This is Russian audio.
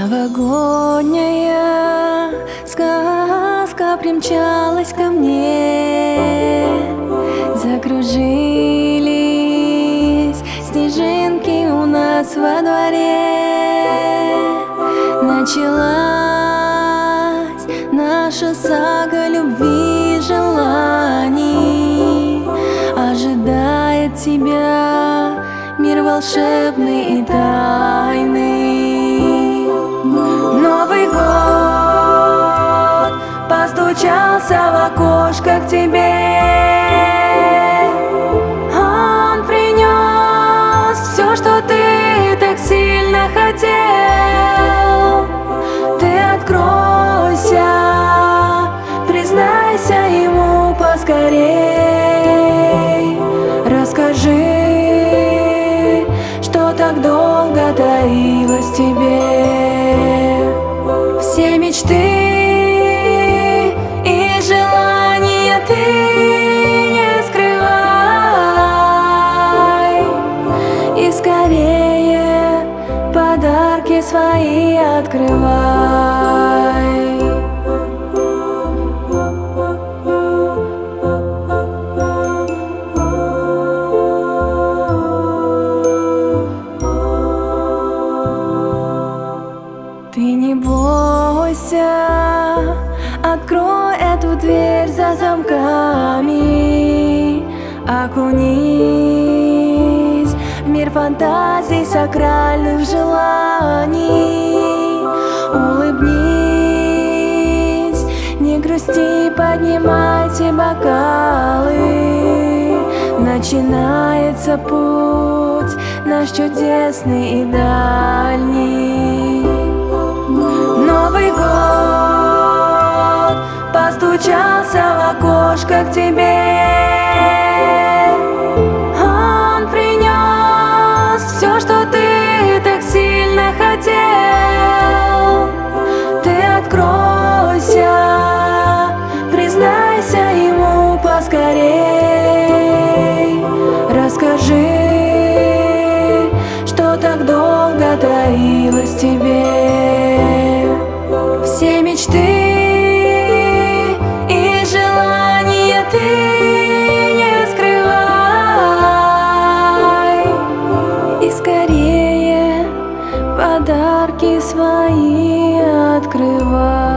Новогодняя сказка примчалась ко мне. Закружились снежинки у нас во дворе. Началась наша сага любви и желаний. Ожидает тебя мир волшебный и тайный. Новый год постучался в окошко к тебе. Он принес все, что ты так сильно хотел. Ты откройся, признайся ему поскорей. Расскажи, что так долго таилось в тебе. Все мечты и желания ты не скрывай. И скорее подарки свои открывай. Ты не бойся, открой эту дверь за замками. Окунись в мир фантазий, сакральных желаний. Улыбнись, не грусти, поднимайте бокалы. Начинается путь наш чудесный и дальний. Новый год постучался в окошко к тебе. Он принес все, что ты так сильно хотел. Ты откройся, признайся ему поскорей. Расскажи, что так долго таилось в тебе. Все мечты и желания ты не скрывай. И скорее подарки свои открывай.